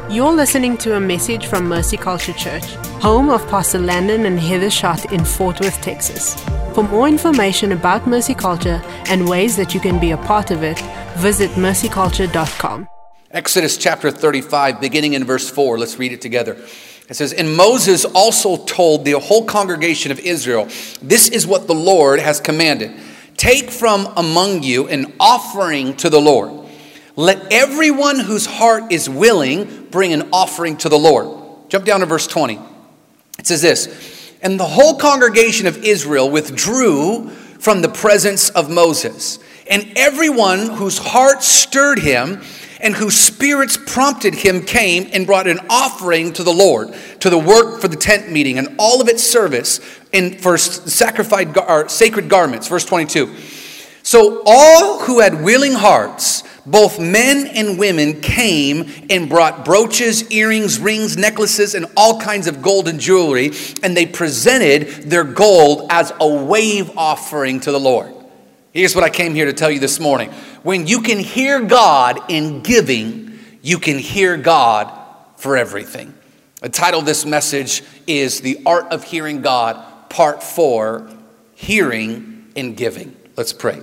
You're listening to a message from Mercy Culture Church, home of Pastor Landon and Heather Schott in Fort Worth, Texas. For more information about Mercy Culture and ways that you can be a part of it, visit mercyculture.com. Exodus chapter 35, beginning in verse 4. Let's read it together. It says, "And Moses also told the whole congregation of Israel, 'This is what the Lord has commanded. Take from among you an offering to the Lord. Let everyone whose heart is willing bring an offering to the Lord.'" Jump down to verse 20. It says this, "And the whole congregation of Israel withdrew from the presence of Moses. And everyone whose heart stirred him and whose spirits prompted him came and brought an offering to the Lord, to the work for the tent meeting and all of its service, and for sacred garments." Verse 22. "So all who had willing hearts, both men and women, came and brought brooches, earrings, rings, necklaces, and all kinds of golden jewelry, and they presented their gold as a wave offering to the Lord." Here's what I came here to tell you this morning. When you can hear God in giving, you can hear God for everything. The title of this message is The Art of Hearing God, Part 4, Hearing and Giving. Let's pray.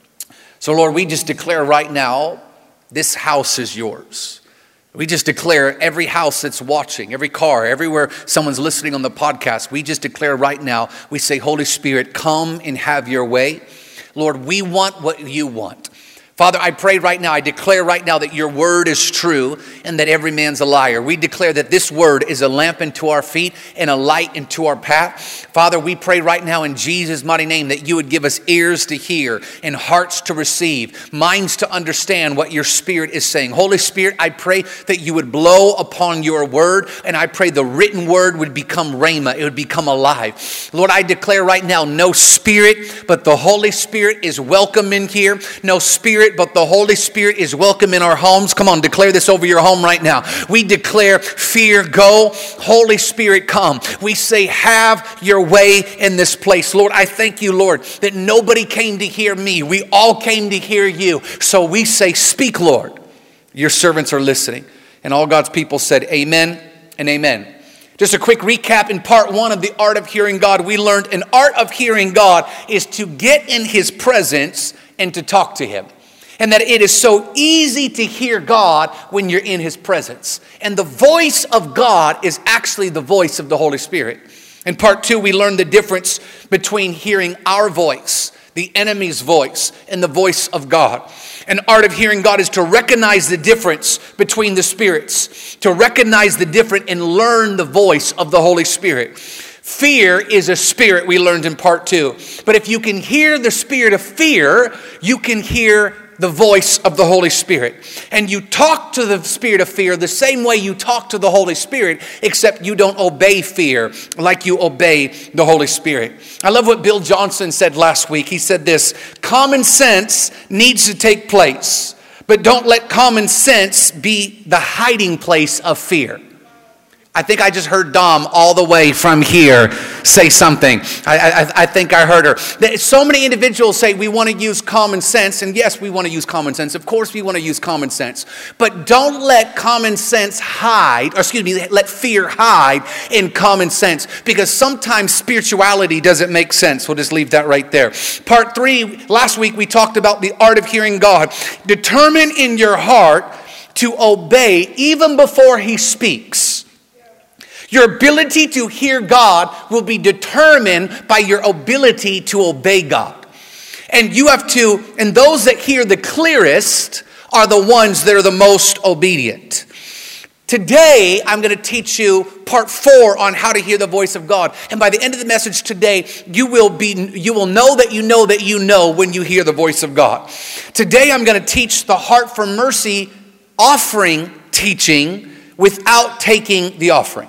So Lord, we just declare right now, this house is yours. We just declare every house that's watching, every car, everywhere someone's listening on the podcast, we just declare right now, we say, Holy Spirit, come and have your way. Lord, we want what you want. Father, I pray right now, I declare right now that your word is true and that every man's a liar. We declare that this word is a lamp unto our feet and a light into our path. Father, we pray right now in Jesus' mighty name that you would give us ears to hear and hearts to receive, minds to understand what your Spirit is saying. Holy Spirit, I pray that you would blow upon your word, and I pray the written word would become rhema, it would become alive. Lord, I declare right now, no spirit but the Holy Spirit is welcome in here. No spirit but the Holy Spirit is welcome in our homes. Come on, declare this over your home right now. We declare fear go, Holy Spirit come. We say have your way in this place. Lord, I thank you, Lord, that nobody came to hear me. We all came to hear you. So we say speak, Lord. Your servants are listening. And all God's people said amen and amen. Just a quick recap. In part 1 of the Art of Hearing God, we learned an art of hearing God is to get in his presence and to talk to him. And that it is so easy to hear God when you're in his presence. And the voice of God is actually the voice of the Holy Spirit. In part 2, we learned the difference between hearing our voice, the enemy's voice, and the voice of God. An art of hearing God is to recognize the difference between the spirits, to recognize the difference and learn the voice of the Holy Spirit. Fear is a spirit, we learned in part 2. But if you can hear the spirit of fear, you can hear the voice of the Holy Spirit. And you talk to the spirit of fear the same way you talk to the Holy Spirit, except you don't obey fear like you obey the Holy Spirit. I love what Bill Johnson said last week. He said this, common sense needs to take place, but don't let common sense be the hiding place of fear. I think I just heard Dom all the way from here say something. I think I heard her. So many individuals say we want to use common sense, and yes, we want to use common sense. Of course we want to use common sense. But don't let common sense let fear hide in common sense, because sometimes spirituality doesn't make sense. We'll just leave that right there. Part 3, last week we talked about the art of hearing God. Determine in your heart to obey even before he speaks. Your ability to hear God will be determined by your ability to obey God. And those that hear the clearest are the ones that are the most obedient. Today, I'm going to teach you part 4 on how to hear the voice of God. And by the end of the message today, you will know that you know that you know when you hear the voice of God. Today, I'm going to teach the Heart for Mercy offering teaching without taking the offering.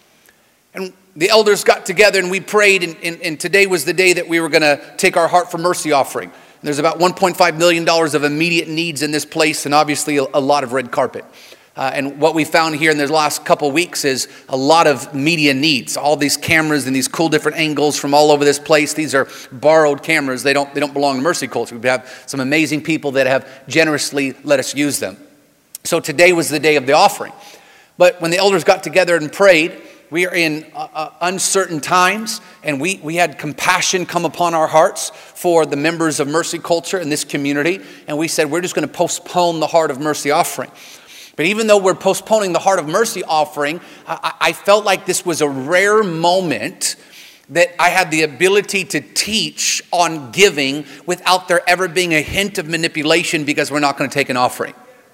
And the elders got together and we prayed, and today was the day that we were going to take our Heart for Mercy offering. And there's about $1.5 million of immediate needs in this place, and obviously a lot of red carpet. And what we found here in the last couple weeks is a lot of media needs. All these cameras and these cool different angles from all over this place. These are borrowed cameras. They don't belong to Mercy Culture. We have some amazing people that have generously let us use them. So today was the day of the offering. But when the elders got together and prayed, we are in uncertain times, and we had compassion come upon our hearts for the members of Mercy Culture in this community, and we said we're just going to postpone the Heart of Mercy offering. But even though we're postponing the Heart of Mercy offering, I felt like this was a rare moment that I had the ability to teach on giving without there ever being a hint of manipulation, because we're not going to take an offering.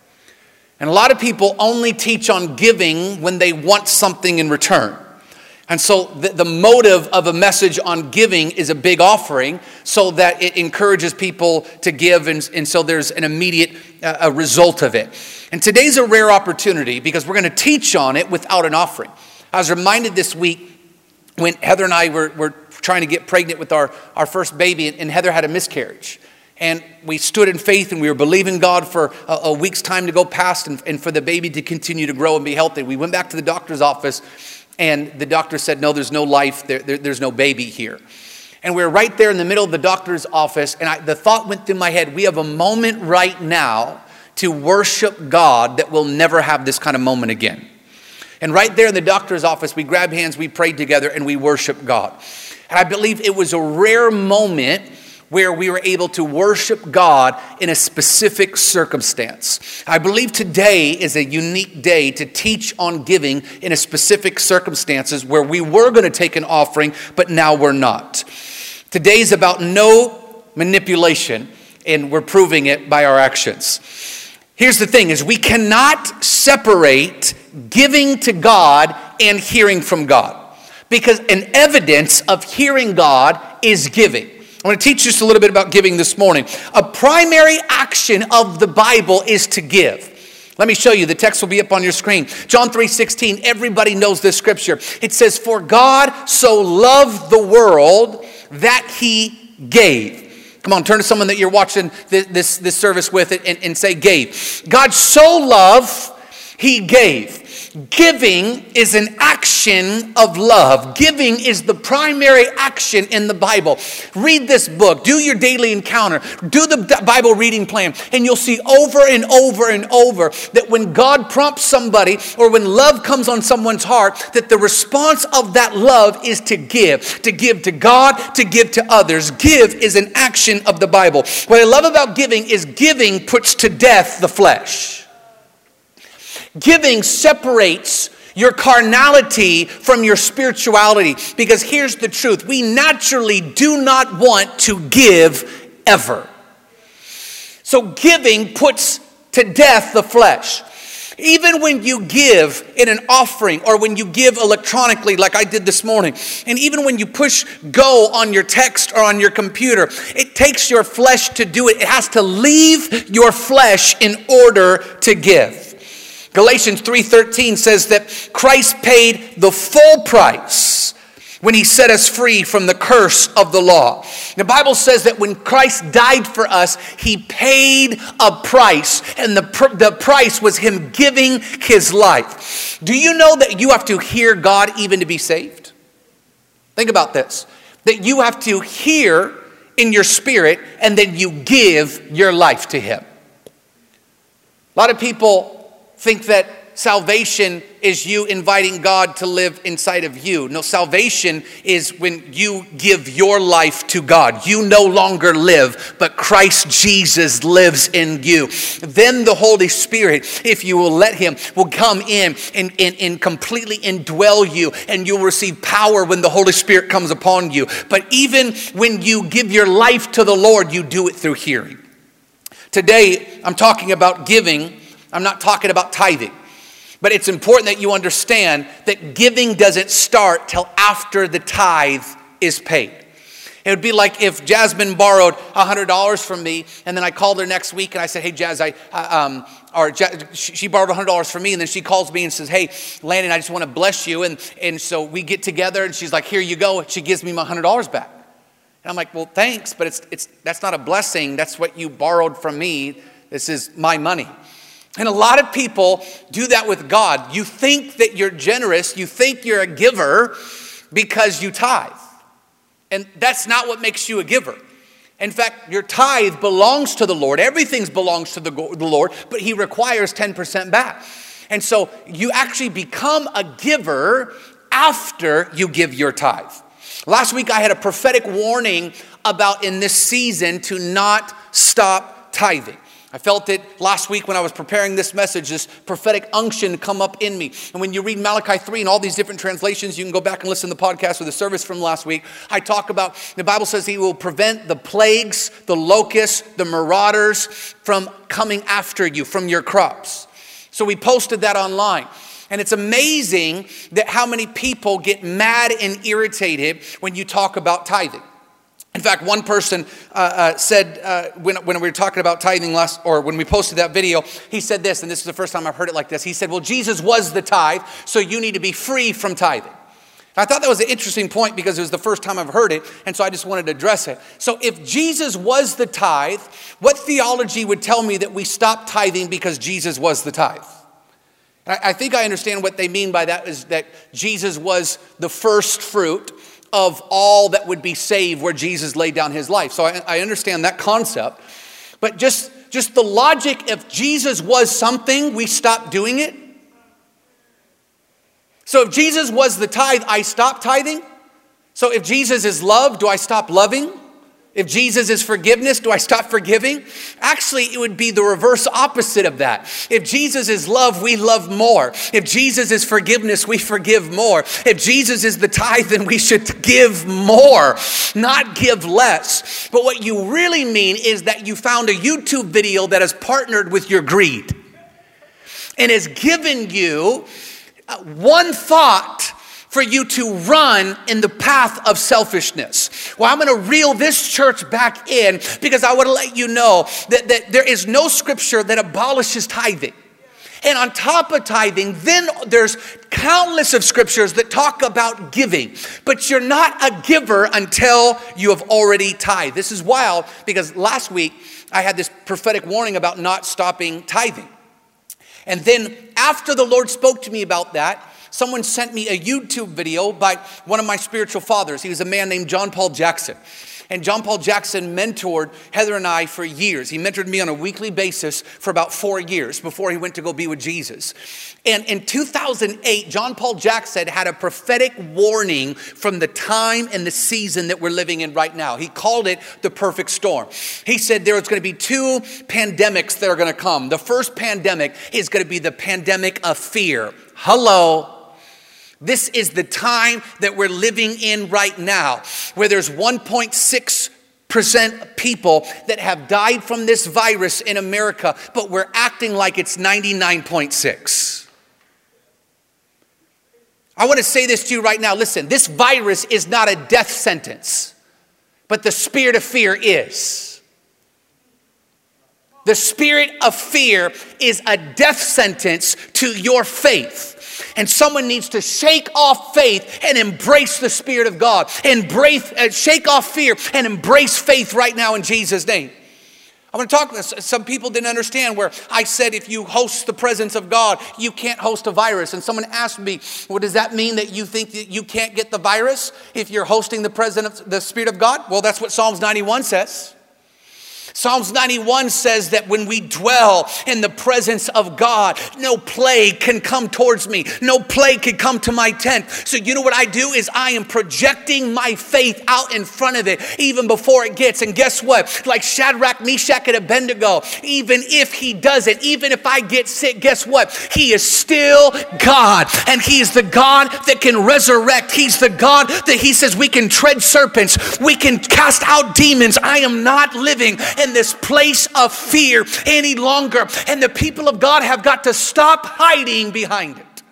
And a lot of people only teach on giving when they want something in return. And so the motive of a message on giving is a big offering, so that it encourages people to give, and so there's an immediate result of it. And today's a rare opportunity because we're going to teach on it without an offering. I was reminded this week when Heather and I were trying to get pregnant with our first baby, and Heather had a miscarriage. And we stood in faith, and we were believing God for a week's time to go past and for the baby to continue to grow and be healthy. We went back to the doctor's office, and the doctor said, no, there's no life, there's no baby here. And we were right there in the middle of the doctor's office, and the thought went through my head, we have a moment right now to worship God that we'll never have this kind of moment again. And right there in the doctor's office, we grabbed hands, we prayed together, and we worshiped God. And I believe it was a rare moment where we were able to worship God in a specific circumstance. I believe today is a unique day to teach on giving in a specific circumstances where we were going to take an offering, but now we're not. Today's about no manipulation, and we're proving it by our actions. Here's the thing, is we cannot separate giving to God and hearing from God, because an evidence of hearing God is giving. I want to teach you just a little bit about giving this morning. A primary action of the Bible is to give. Let me show you. The text will be up on your screen. John 3:16. Everybody knows this scripture. It says, for God so loved the world that he gave. Come on, turn to someone that you're watching this service with and say gave. God so loved, he gave. Giving is an action of love. Giving is the primary action in the Bible. Read this book. Do your daily encounter. Do the Bible reading plan. And you'll see over and over and over that when God prompts somebody, or when love comes on someone's heart, that the response of that love is to give. To give to God, to give to others. Give is an action of the Bible. What I love about giving is giving puts to death the flesh. Giving separates your carnality from your spirituality, because here's the truth. We naturally do not want to give ever. So giving puts to death the flesh. Even when you give in an offering, or when you give electronically like I did this morning, and even when you push go on your text or on your computer, it takes your flesh to do it. It has to leave your flesh in order to give. Galatians 3:13 says that Christ paid the full price when he set us free from the curse of the law. The Bible says that when Christ died for us, he paid a price, and the price was him giving his life. Do you know that you have to hear God even to be saved? Think about this, that you have to hear in your spirit, and then you give your life to him. A lot of people think that salvation is you inviting God to live inside of you. No, salvation is when you give your life to God. You no longer live, but Christ Jesus lives in you. Then the Holy Spirit, if you will let him, will come in and completely indwell you, and you'll receive power when the Holy Spirit comes upon you. But even when you give your life to the Lord, you do it through hearing. Today, I'm talking about giving. I'm not talking about tithing, but it's important that you understand that giving doesn't start till after the tithe is paid. It would be like if Jasmine borrowed $100 from me, and then I called her next week and I said, hey, Jazz, she borrowed $100 from me, and then she calls me and says, hey, Landon, I just want to bless you. And so we get together, and she's like, here you go. She gives me my $100 back. And I'm like, well, thanks, but that's not a blessing. That's what you borrowed from me. This is my money. And a lot of people do that with God. You think that you're generous, you think you're a giver because you tithe. And that's not what makes you a giver. In fact, your tithe belongs to the Lord. Everything belongs to the Lord, but he requires 10% back. And so you actually become a giver after you give your tithe. Last week I had a prophetic warning about in this season to not stop tithing. I felt it last week when I was preparing this message, this prophetic unction come up in me. And when you read Malachi 3 and all these different translations, you can go back and listen to the podcast or the service from last week. I talk about, the Bible says he will prevent the plagues, the locusts, the marauders from coming after you, from your crops. So we posted that online. And it's amazing that how many people get mad and irritated when you talk about tithing. In fact, one person said when we were talking about tithing when we posted that video, he said this, and this is the first time I've heard it like this. He said, well, Jesus was the tithe, so you need to be free from tithing. And I thought that was an interesting point because it was the first time I've heard it, and so I just wanted to address it. So if Jesus was the tithe, what theology would tell me that we stop tithing because Jesus was the tithe? I think I understand what they mean by that is that Jesus was the first fruit of all that would be saved where Jesus laid down his life. So I understand that concept. But just the logic, if Jesus was something, we stop doing it. So if Jesus was the tithe, I stop tithing. So if Jesus is love, do I stop loving? If Jesus is forgiveness, do I stop forgiving? Actually, it would be the reverse opposite of that. If Jesus is love, we love more. If Jesus is forgiveness, we forgive more. If Jesus is the tithe, then we should give more, not give less. But what you really mean is that you found a YouTube video that has partnered with your greed and has given you one thought for you to run in the path of selfishness. Well, I'm going to reel this church back in because I want to let you know that there is no scripture that abolishes tithing. And on top of tithing, then there's countless of scriptures that talk about giving. But you're not a giver until you have already tithed. This is wild because last week I had this prophetic warning about not stopping tithing. And then after the Lord spoke to me about that, someone sent me a YouTube video by one of my spiritual fathers. He was a man named John Paul Jackson. And John Paul Jackson mentored Heather and I for years. He mentored me on a weekly basis for about 4 years before he went to go be with Jesus. And in 2008, John Paul Jackson had a prophetic warning from the time and the season that we're living in right now. He called it the perfect storm. He said there was going to be 2 pandemics that are going to come. The first pandemic is going to be the pandemic of fear. Hello. This is the time that we're living in right now, where there's 1.6% people that have died from this virus in America, but we're acting like it's 99.6. I want to say this to you right now. Listen, this virus is not a death sentence, but the spirit of fear is. The spirit of fear is a death sentence to your faith. And someone needs to shake off faith and embrace the Spirit of God. Shake off fear and embrace faith right now in Jesus' name. I want to talk about this. Some people didn't understand where I said if you host the presence of God, you can't host a virus. And someone asked me, well, does that mean that you think that you can't get the virus if you're hosting the Spirit of God? Well, that's what Psalms 91 says. Psalms 91 says that when we dwell in the presence of God, no plague can come towards me. No plague can come to my tent. So you know what I do is I am projecting my faith out in front of it even before it gets. And guess what? Like Shadrach, Meshach, and Abednego, even if he doesn't, even if I get sick, guess what? He is still God. And he is the God that can resurrect. He's the God that he says we can tread serpents. We can cast out demons. I am not living in this place of fear any longer. And the people of God have got to stop hiding behind it.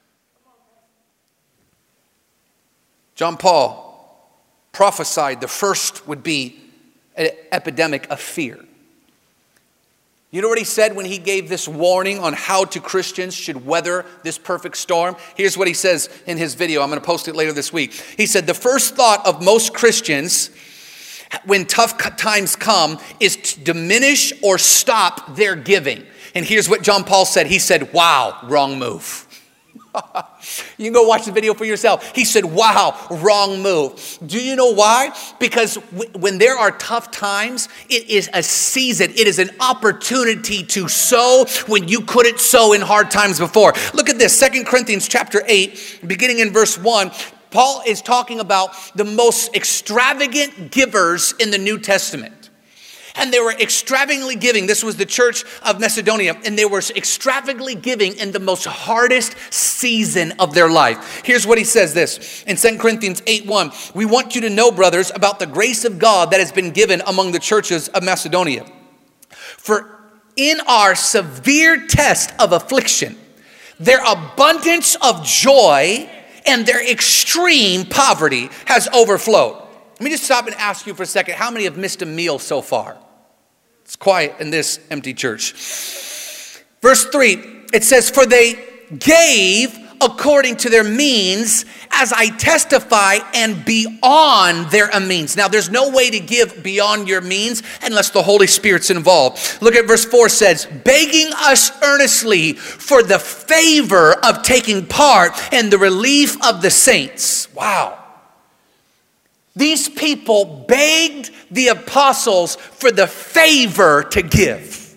John Paul prophesied the first would be an epidemic of fear. You know what he said when he gave this warning on how Christians should weather this perfect storm? Here's what he says in his video. I'm going to post it later this week. He said, the first thought of most Christians when tough times come is to diminish or stop their giving. And here's what John Paul said. He said, wow, wrong move. You can go watch the video for yourself. He said, wow, wrong move. Do you know why? Because when there are tough times, it is a season. It is an opportunity to sow when you couldn't sow in hard times before. Look at this, 2 Corinthians chapter 8, beginning in verse 1. Paul is talking about the most extravagant givers in the New Testament. And they were extravagantly giving. This was the church of Macedonia. And they were extravagantly giving in the most hardest season of their life. Here's what he says this. In 2 Corinthians 8:1. We want you to know, brothers, about the grace of God that has been given among the churches of Macedonia. For in our severe test of affliction, their abundance of joy and their extreme poverty has overflowed. Let me just stop and ask you for a second. How many have missed a meal so far? It's quiet in this empty church. Verse 3, it says, for they gave according to their means, as I testify, and beyond their means. Now, there's no way to give beyond your means unless the Holy Spirit's involved. Look at verse 4 says, begging us earnestly for the favor of taking part in the relief of the saints. Wow. These people begged the apostles for the favor to give.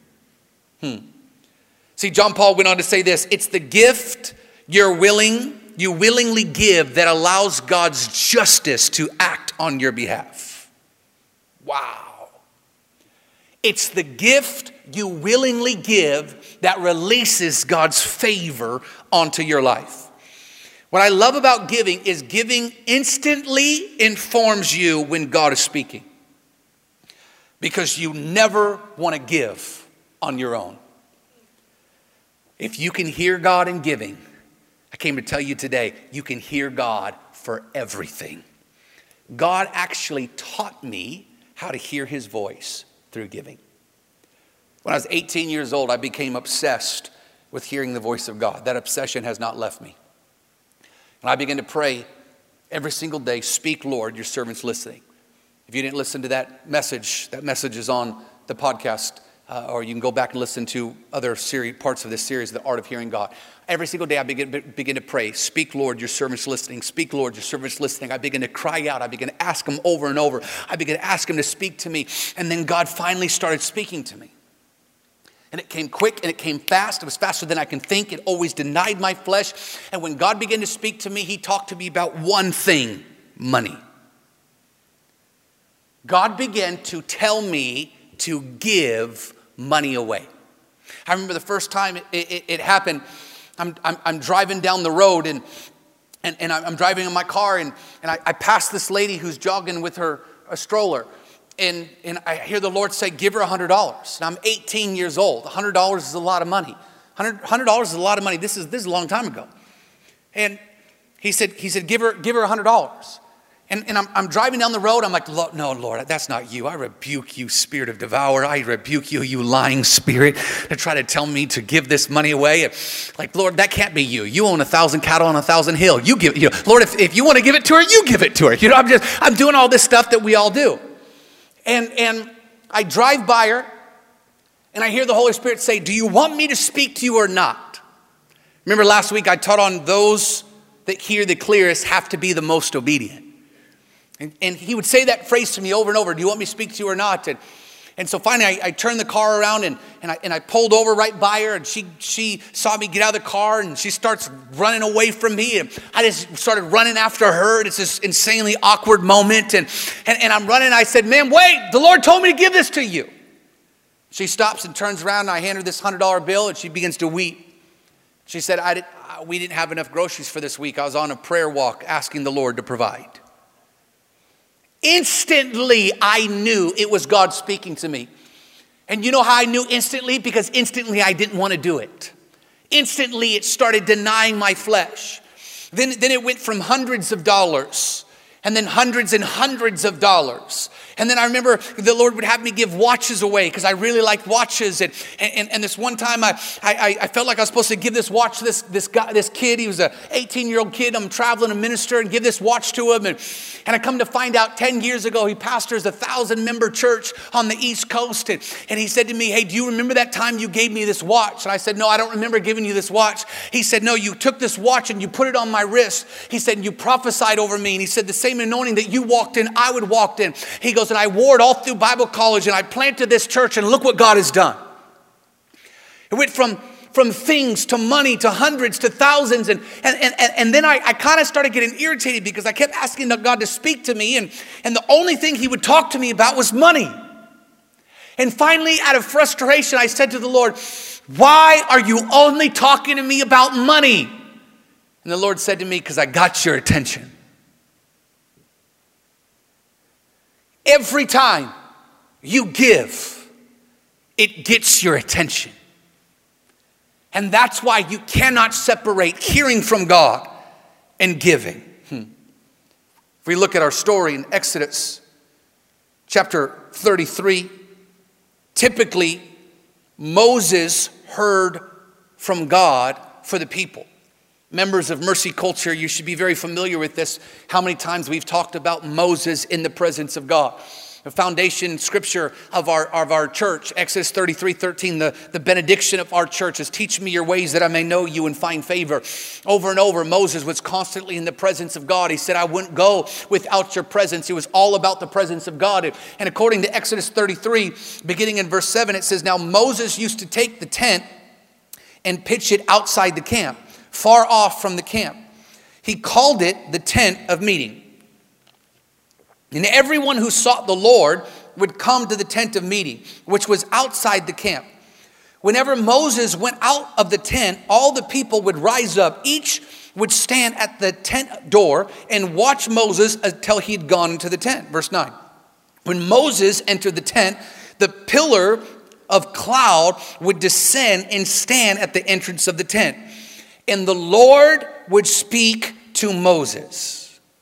See, John Paul went on to say this, it's the gift you willingly give that allows God's justice to act on your behalf. Wow. It's the gift you willingly give that releases God's favor onto your life. What I love about giving is giving instantly informs you when God is speaking. Because you never want to give on your own. If you can hear God in giving, I came to tell you today, you can hear God for everything. God actually taught me how to hear his voice through giving. When I was 18 years old, I became obsessed with hearing the voice of God. That obsession has not left me. And I began to pray every single day, speak, Lord, your servant's listening. If you didn't listen to that message is on the podcast, or you can go back and listen to other parts of this series, The Art of Hearing God. Every single day I begin to pray, speak, Lord, your servant's listening. Speak, Lord, your servant's listening. I begin to cry out. I begin to ask him over and over. I begin to ask him to speak to me. And then God finally started speaking to me. And it came quick and it came fast. It was faster than I can think. It always denied my flesh. And when God began to speak to me, he talked to me about one thing, money. God began to tell me to give money away. I remember the first time it happened. I'm driving down the road and I'm driving in my car and I pass this lady who's jogging with a stroller. And I hear the Lord say, give her $100. And I'm 18 years old. $100 is a lot of money. $100 is a lot of money. This is a long time ago. And he said, give her $100. And I'm driving down the road. I'm like, no, Lord, that's not you. I rebuke you, spirit of devourer. I rebuke you, you lying spirit, to try to tell me to give this money away. Like, Lord, that can't be you. You own 1,000 cattle on 1,000 hill. You give it. Lord, if you want to give it to her, you give it to her. I'm doing all this stuff that we all do. And I drive by her, and I hear the Holy Spirit say, do you want me to speak to you or not? Remember last week I taught on those that hear the clearest have to be the most obedient. And he would say that phrase to me over and over, do you want me to speak to you or not? And so finally I turned the car around and I pulled over right by her, and she saw me get out of the car and she starts running away from me. And I just started running after her, and it's this insanely awkward moment. And I'm running, I said, ma'am, wait, the Lord told me to give this to you. She stops and turns around and I hand her this $100 bill and she begins to weep. She said, we didn't have enough groceries for this week. I was on a prayer walk asking the Lord to provide. Instantly, I knew it was God speaking to me. And you know how I knew instantly? Because instantly I didn't want to do it. Instantly, it started denying my flesh. Then it went from hundreds of dollars, and then hundreds and hundreds of dollars. And then I remember the Lord would have me give watches away because I really liked watches. And this one time I felt like I was supposed to give this watch to this kid. He was an 18-year-old kid. I'm traveling to minister and give this watch to him. And I come to find out 10 years ago, he pastors a 1,000-member church on the East Coast. And he said to me, hey, do you remember that time you gave me this watch? And I said, no, I don't remember giving you this watch. He said, no, you took this watch and you put it on my wrist. He said, and you prophesied over me. And he said, the same anointing that you walked in, I would walk in. He goes, and I wore it all through Bible college, and I planted this church, and look what God has done. It went from things to money to hundreds to thousands, and then I kind of started getting irritated because I kept asking God to speak to me, and the only thing he would talk to me about was money. And finally, out of frustration, I said to the Lord, why are you only talking to me about money? And the Lord said to me, because I got your attention. Every time you give, it gets your attention. And that's why you cannot separate hearing from God and giving. If we look at our story in Exodus chapter 33, typically Moses heard from God for the people. Members of Mercy Culture, you should be very familiar with this, how many times we've talked about Moses in the presence of God. The foundation scripture of our church, Exodus 33:13, the benediction of our church is, teach me your ways that I may know you and find favor. Over and over, Moses was constantly in the presence of God. He said, I wouldn't go without your presence. It was all about the presence of God. And according to Exodus 33, beginning in verse 7, it says, now Moses used to take the tent and pitch it outside the camp, far off from the camp. He called it the tent of meeting. And everyone who sought the Lord would come to the tent of meeting, which was outside the camp. Whenever Moses went out of the tent, all the people would rise up. Each would stand at the tent door and watch Moses until he'd gone into the tent. Verse 9. When Moses entered the tent, the pillar of cloud would descend and stand at the entrance of the tent. And the Lord would speak to Moses.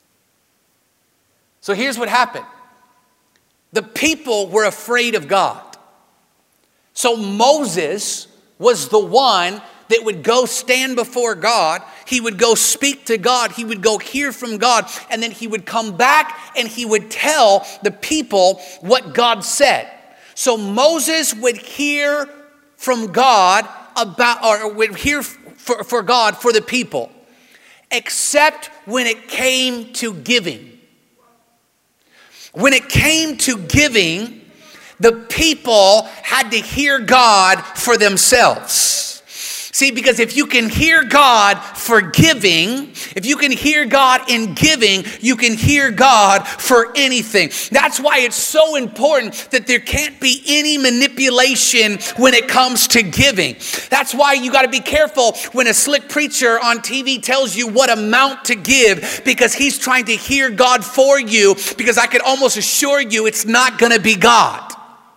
So here's what happened. The people were afraid of God. So Moses was the one that would go stand before God. He would go speak to God. He would go hear from God. And then he would come back and he would tell the people what God said. So Moses would hear from God would hear for God for the people, except when it came to giving. When it came to giving, the people had to hear God for themselves. See, because if you can hear God for giving, if you can hear God in giving, you can hear God for anything. That's why it's so important that there can't be any manipulation when it comes to giving. That's why you got to be careful when a slick preacher on TV tells you what amount to give, because he's trying to hear God for you, because I can almost assure you it's not going to be God.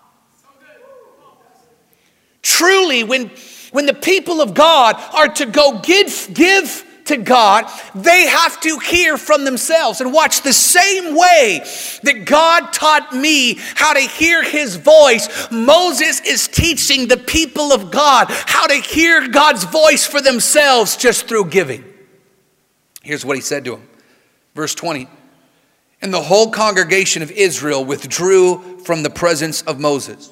Truly, when the people of God are to go give to God, they have to hear from themselves. And watch, the same way that God taught me how to hear his voice, Moses is teaching the people of God how to hear God's voice for themselves just through giving. Here's what he said to him. Verse 20. And the whole congregation of Israel withdrew from the presence of Moses.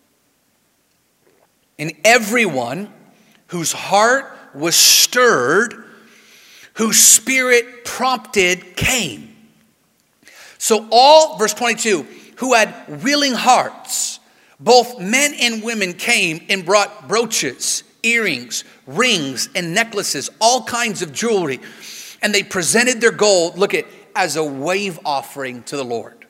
And everyone whose heart was stirred, whose spirit prompted, came. So all, verse 22, who had willing hearts, both men and women, came and brought brooches, earrings, rings, and necklaces, all kinds of jewelry. And they presented their gold, look at, as a wave offering to the Lord.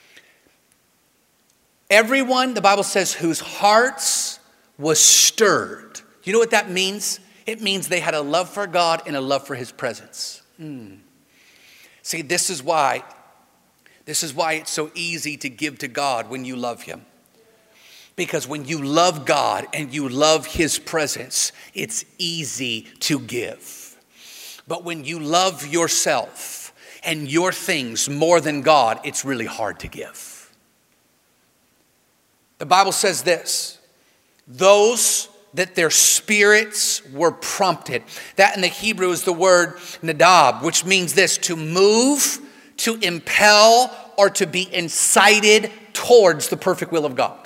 Everyone, the Bible says, whose hearts was stirred. You know what that means? It means they had a love for God and a love for his presence. See, this is why it's so easy to give to God when you love him. Because when you love God and you love his presence, it's easy to give. But when you love yourself and your things more than God, it's really hard to give. The Bible says this, those that their spirits were prompted. That in the Hebrew is the word nadab, which means this, to move, to impel, or to be incited towards the perfect will of God.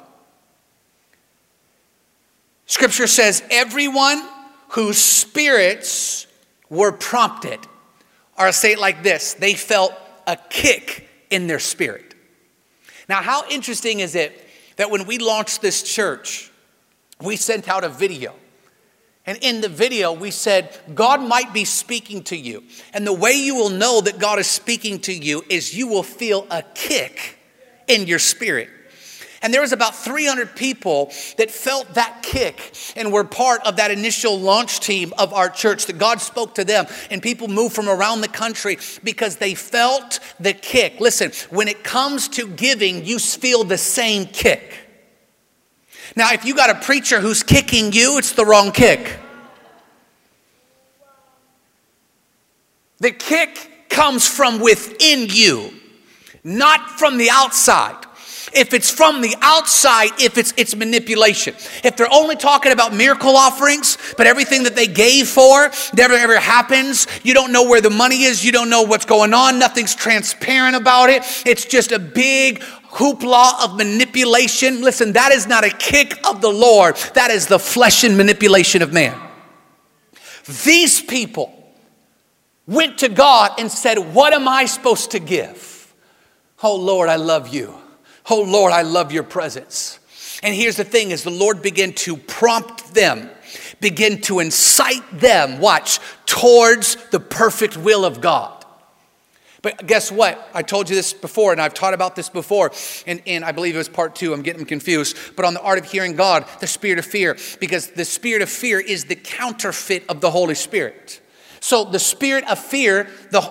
Scripture says everyone whose spirits were prompted, or I'll say it like this, they felt a kick in their spirit. Now, how interesting is it that when we launched this church, we sent out a video. And in the video, we said, God might be speaking to you. And the way you will know that God is speaking to you is you will feel a kick in your spirit. And there was about 300 people that felt that kick and were part of that initial launch team of our church, that God spoke to them. And people moved from around the country because they felt the kick. Listen, when it comes to giving, you feel the same kick. Now, if you got a preacher who's kicking you, it's the wrong kick. The kick comes from within you, not from the outside. If it's from the outside, it's manipulation. If they're only talking about miracle offerings, but everything that they gave for never ever happens, you don't know where the money is, you don't know what's going on, nothing's transparent about it, it's just a big hoopla of manipulation. Listen, that is not a kick of the Lord. That is the flesh and manipulation of man. These people went to God and said, what am I supposed to give? Oh Lord, I love you. Oh Lord, I love your presence. And here's the thing, is the Lord began to prompt them, begin to incite them, watch, towards the perfect will of God. But guess what? I told you this before, and I've taught about this before, and I believe it was part 2, I'm getting confused, but on the art of hearing God, the spirit of fear, because the spirit of fear is the counterfeit of the Holy Spirit. So the spirit of fear,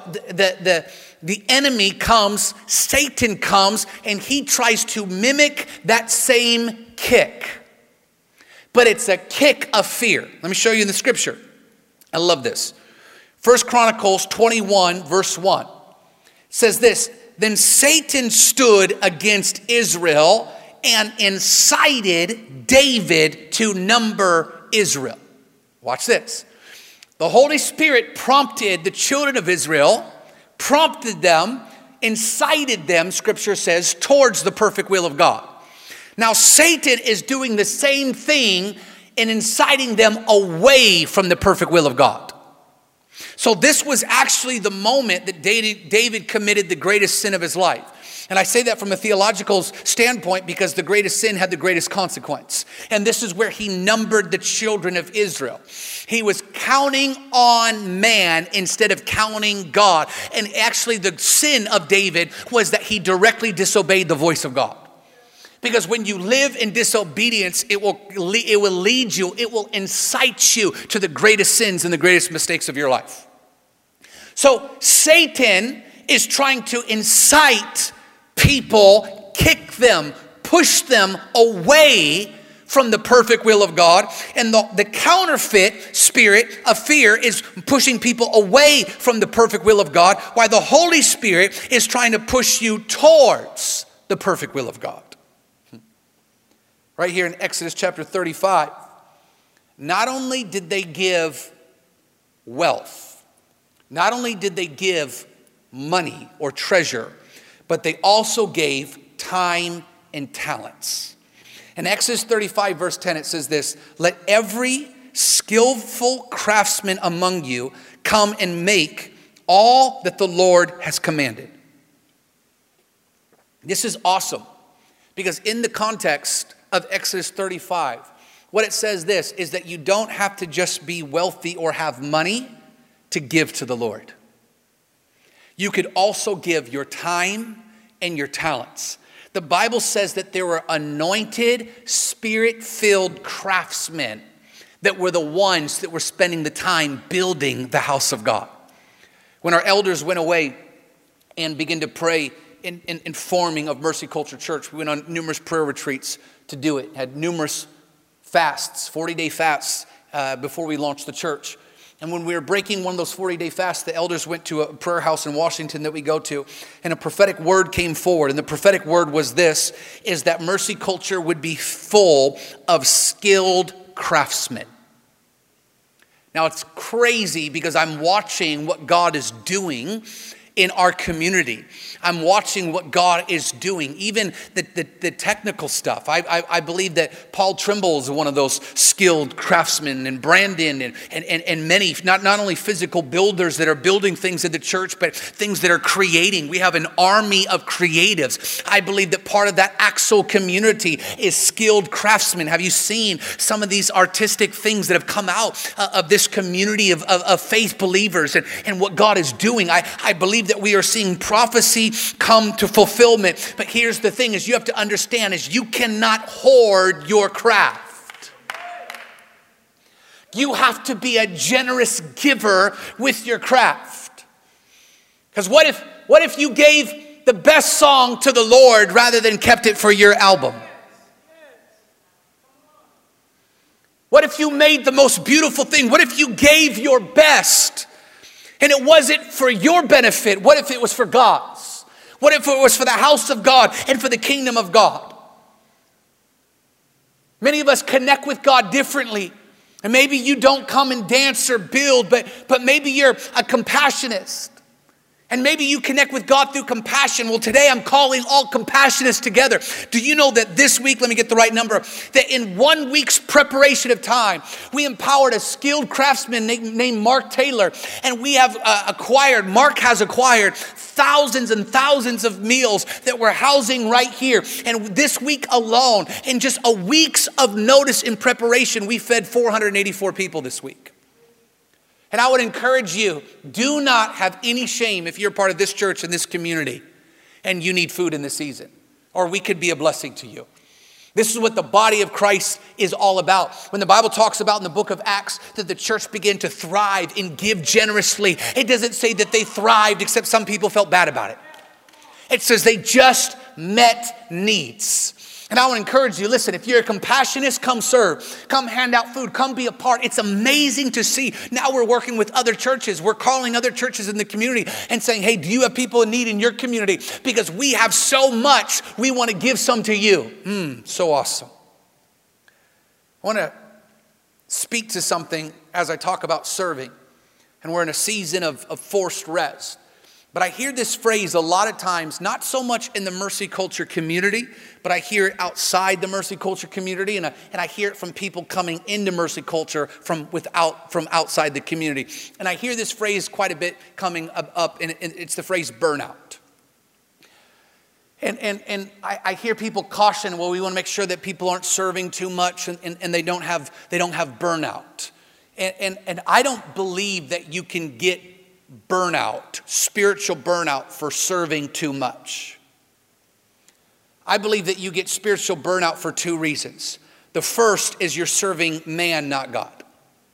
the enemy comes, Satan comes, and he tries to mimic that same kick. But it's a kick of fear. Let me show you in the scripture. I love this. 1 Chronicles 21, verse 1 says this, then Satan stood against Israel and incited David to number Israel. Watch this. The Holy Spirit prompted the children of Israel, prompted them, incited them, scripture says, towards the perfect will of God. Now Satan is doing the same thing in inciting them away from the perfect will of God. So this was actually the moment that David committed the greatest sin of his life. And I say that from a theological standpoint because the greatest sin had the greatest consequence. And this is where he numbered the children of Israel. He was counting on man instead of counting God. And actually the sin of David was that he directly disobeyed the voice of God. Because when you live in disobedience, it will lead you, it will incite you to the greatest sins and the greatest mistakes of your life. So Satan is trying to incite people, kick them, push them away from the perfect will of God. And the counterfeit spirit of fear is pushing people away from the perfect will of God, while the Holy Spirit is trying to push you towards the perfect will of God. Right here in Exodus chapter 35, not only did they give wealth, not only did they give money or treasure, but they also gave time and talents. In Exodus 35 verse 10 it says this, let every skillful craftsman among you come and make all that the Lord has commanded. This is awesome because in the context of Exodus 35, what it says this is that you don't have to just be wealthy or have money to give to the Lord. You could also give your time and your talents. The Bible says that there were anointed, spirit-filled craftsmen that were the ones that were spending the time building the house of God. When our elders went away and began to pray in forming of Mercy Culture Church, we went on numerous prayer retreats to do it, had numerous fasts, 40-day fasts before we launched the church. And when we were breaking one of those 40-day fasts, the elders went to a prayer house in Washington that we go to, and a prophetic word came forward. And the prophetic word was this, is that Mercy Culture would be full of skilled craftsmen. Now it's crazy because I'm watching what God is doing in our community. I'm watching what God is doing, even the technical stuff. I believe that Paul Trimble is one of those skilled craftsmen, and Brandon and many, not only physical builders that are building things in the church, but things that are creating. We have an army of creatives. I believe that part of that Axel community is skilled craftsmen. Have you seen some of these artistic things that have come out of this community of faith believers and what God is doing? I believe that we are seeing prophecy come to fulfillment. But here's the thing, is you have to understand is you cannot hoard your craft. You have to be a generous giver with your craft. Because what if you gave the best song to the Lord rather than kept it for your album? What if you made the most beautiful thing? What if you gave your best and it wasn't for your benefit? What if it was for God's? What if it was for the house of God and for the kingdom of God? Many of us connect with God differently. And maybe you don't come and dance or build, but maybe you're a compassionist. And maybe you connect with God through compassion. Well, today I'm calling all compassionists together. Do you know that this week, let me get the right number, that in 1 week's preparation of time, we empowered a skilled craftsman named Mark Taylor. And we have Mark has acquired thousands and thousands of meals that we're housing right here. And this week alone, in just a week's of notice in preparation, we fed 484 people this week. And I would encourage you, do not have any shame if you're part of this church and this community and you need food in this season, or we could be a blessing to you. This is what the body of Christ is all about. When the Bible talks about in the book of Acts that the church began to thrive and give generously, it doesn't say that they thrived except some people felt bad about it. It says they just met needs. And I want to encourage you, listen, if you're a compassionist, come serve. Come hand out food. Come be a part. It's amazing to see. Now we're working with other churches. We're calling other churches in the community and saying, hey, do you have people in need in your community? Because we have so much, we want to give some to you. So awesome. I want to speak to something as I talk about serving. And we're in a season of forced rest. But I hear this phrase a lot of times, not so much in the Mercy Culture community, but I hear it outside the Mercy Culture community, and I hear it from people coming into Mercy Culture from outside the community. And I hear this phrase quite a bit coming up, and it's the phrase burnout. And I hear people caution, well, we want to make sure that people aren't serving too much and they don't have burnout. And I don't believe that you can get burnout, spiritual burnout for serving too much. I believe that you get spiritual burnout for two reasons. The first is you're serving man, not God.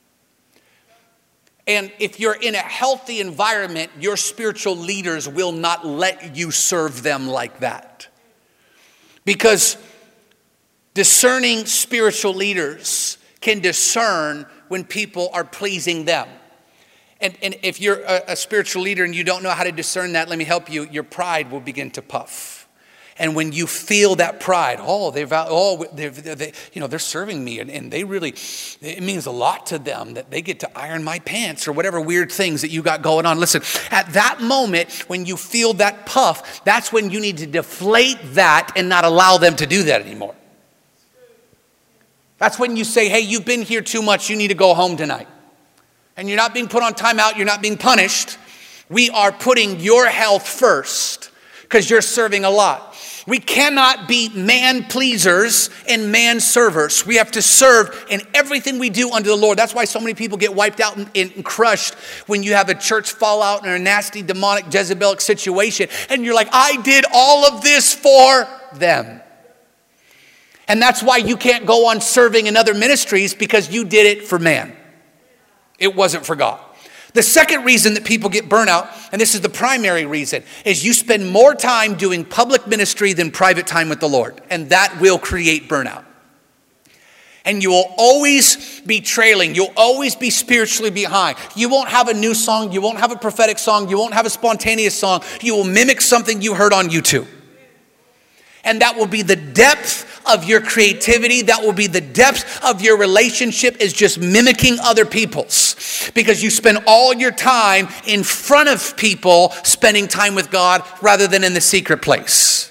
And if you're in a healthy environment, your spiritual leaders will not let you serve them like that. Because discerning spiritual leaders can discern when people are pleasing them. And if you're a spiritual leader and you don't know how to discern that, let me help you. Your pride will begin to puff. And when you feel that pride, they're serving me, and they really, it means a lot to them that they get to iron my pants or whatever weird things that you got going on. Listen, at that moment, when you feel that puff, that's when you need to deflate that and not allow them to do that anymore. That's when you say, hey, you've been here too much. You need to go home tonight. And you're not being put on timeout. You're not being punished. We are putting your health first because you're serving a lot. We cannot be man pleasers and man servers. We have to serve in everything we do under the Lord. That's why so many people get wiped out and crushed when you have a church fallout and a nasty, demonic, Jezebelic situation. And you're like, I did all of this for them. And that's why you can't go on serving in other ministries, because you did it for man. It wasn't for God. The second reason that people get burnout, and this is the primary reason, is you spend more time doing public ministry than private time with the Lord. And that will create burnout. And you will always be trailing. You'll always be spiritually behind. You won't have a new song. You won't have a prophetic song. You won't have a spontaneous song. You will mimic something you heard on YouTube. And that will be the depth of your creativity. That will be the depth of your relationship, is just mimicking other people's. Because you spend all your time in front of people spending time with God rather than in the secret place.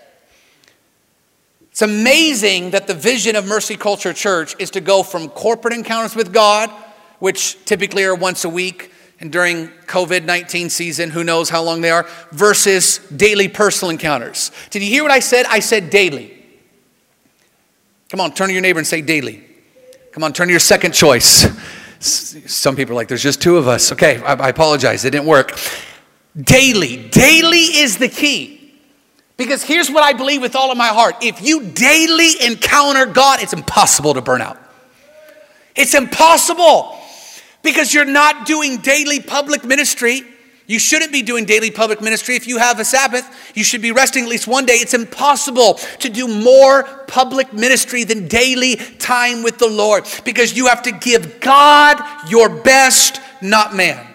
It's amazing that the vision of Mercy Culture Church is to go from corporate encounters with God, which typically are once a week, and during COVID-19 season, who knows how long they are, versus daily personal encounters. Did you hear what I said? I said daily. Come on, turn to your neighbor and say daily. Come on, turn to your second choice. Some people are like, there's just two of us. Okay, I apologize, it didn't work. Daily. Daily is the key. Because here's what I believe with all of my heart. If you daily encounter God, it's impossible to burn out. It's impossible. Because you're not doing daily public ministry. You shouldn't be doing daily public ministry. If you have a Sabbath, you should be resting at least one day. It's impossible to do more public ministry than daily time with the Lord. Because you have to give God your best, not man.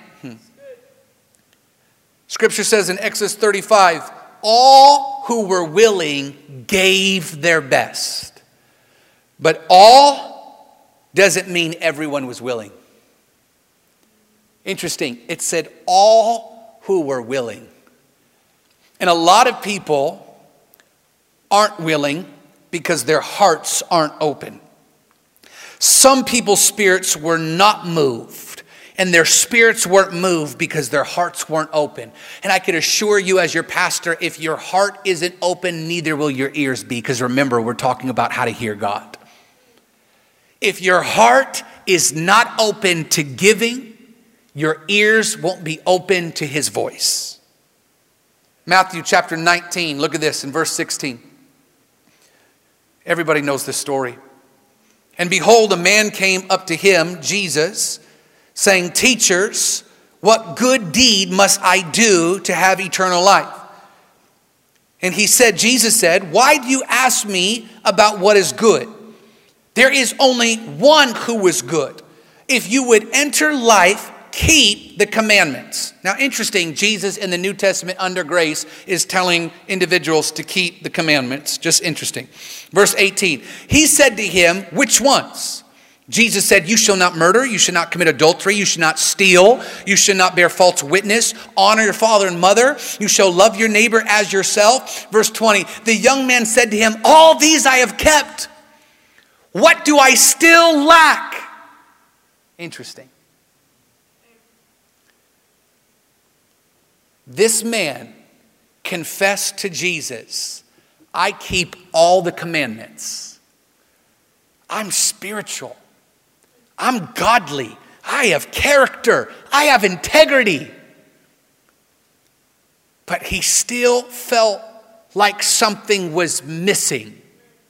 Scripture says in Exodus 35, all who were willing gave their best. But all doesn't mean everyone was willing. Interesting. It said all who were willing. And a lot of people aren't willing because their hearts aren't open. Some people's spirits were not moved. And their spirits weren't moved because their hearts weren't open. And I can assure you as your pastor, if your heart isn't open, neither will your ears be. Because remember, we're talking about how to hear God. If your heart is not open to giving, your ears won't be open to his voice. Matthew chapter 19, look at this in verse 16. Everybody knows this story. And behold, a man came up to him, Jesus, saying, teachers, what good deed must I do to have eternal life? And he said, Jesus said, why do you ask me about what is good? There is only one who is good. If you would enter life, keep the commandments. Now, interesting, Jesus in the New Testament under grace is telling individuals to keep the commandments. Just interesting. Verse 18, he said to him, which ones? Jesus said, you shall not murder, you shall not commit adultery, you shall not steal, you shall not bear false witness, honor your father and mother, you shall love your neighbor as yourself. Verse 20, the young man said to him, all these I have kept. What do I still lack? Interesting. This man confessed to Jesus, I keep all the commandments. I'm spiritual. I'm godly. I have character. I have integrity. But he still felt like something was missing.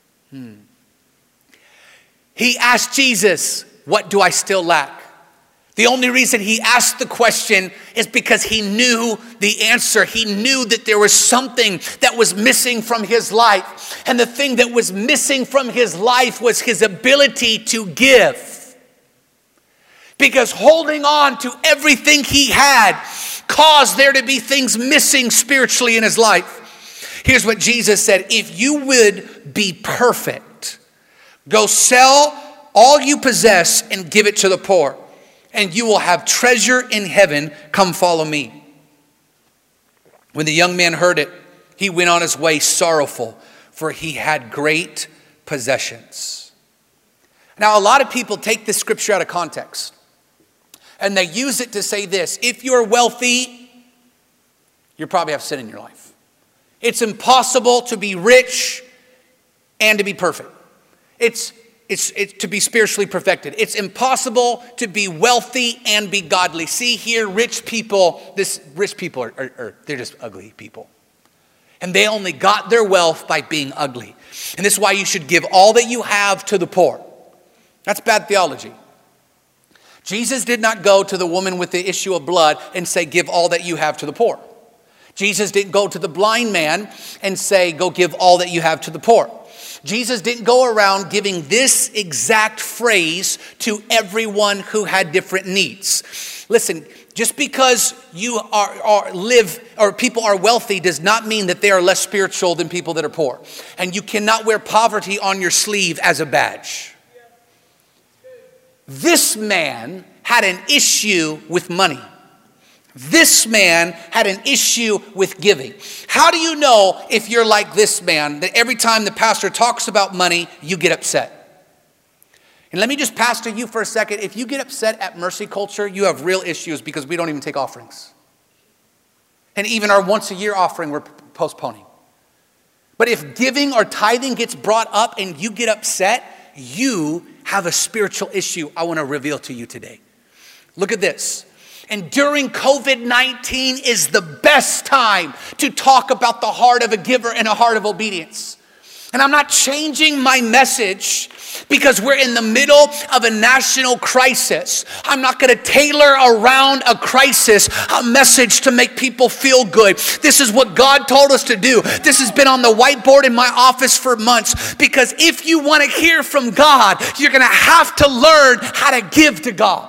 He asked Jesus, what do I still lack? The only reason he asked the question is because he knew the answer. He knew that there was something that was missing from his life. And the thing that was missing from his life was his ability to give. Because holding on to everything he had caused there to be things missing spiritually in his life. Here's what Jesus said, if you would be perfect, go sell all you possess and give it to the poor, and you will have treasure in heaven. Come follow me. When the young man heard it, he went on his way sorrowful, for he had great possessions. Now, a lot of people take this scripture out of context, and they use it to say this: if you're wealthy, you probably have sin in your life. It's impossible to be rich and to be perfect. It's to be spiritually perfected. It's impossible to be wealthy and be godly. See here, rich people are they're just ugly people. And they only got their wealth by being ugly. And this is why you should give all that you have to the poor. That's bad theology. Jesus did not go to the woman with the issue of blood and say, give all that you have to the poor. Jesus didn't go to the blind man and say, go give all that you have to the poor. Jesus didn't go around giving this exact phrase to everyone who had different needs. Listen, just because you people are wealthy does not mean that they are less spiritual than people that are poor. And you cannot wear poverty on your sleeve as a badge. This man had an issue with money. This man had an issue with giving. How do you know if you're like this man, that every time the pastor talks about money, you get upset? And let me just pastor you for a second. If you get upset at Mercy Culture, you have real issues because we don't even take offerings. And even our once a year offering, we're postponing. But if giving or tithing gets brought up and you get upset, you have a spiritual issue I want to reveal to you today. Look at this. And during COVID-19 is the best time to talk about the heart of a giver and a heart of obedience. And I'm not changing my message because we're in the middle of a national crisis. I'm not going to tailor around a crisis a message to make people feel good. This is what God told us to do. This has been on the whiteboard in my office for months, because if you want to hear from God, you're going to have to learn how to give to God.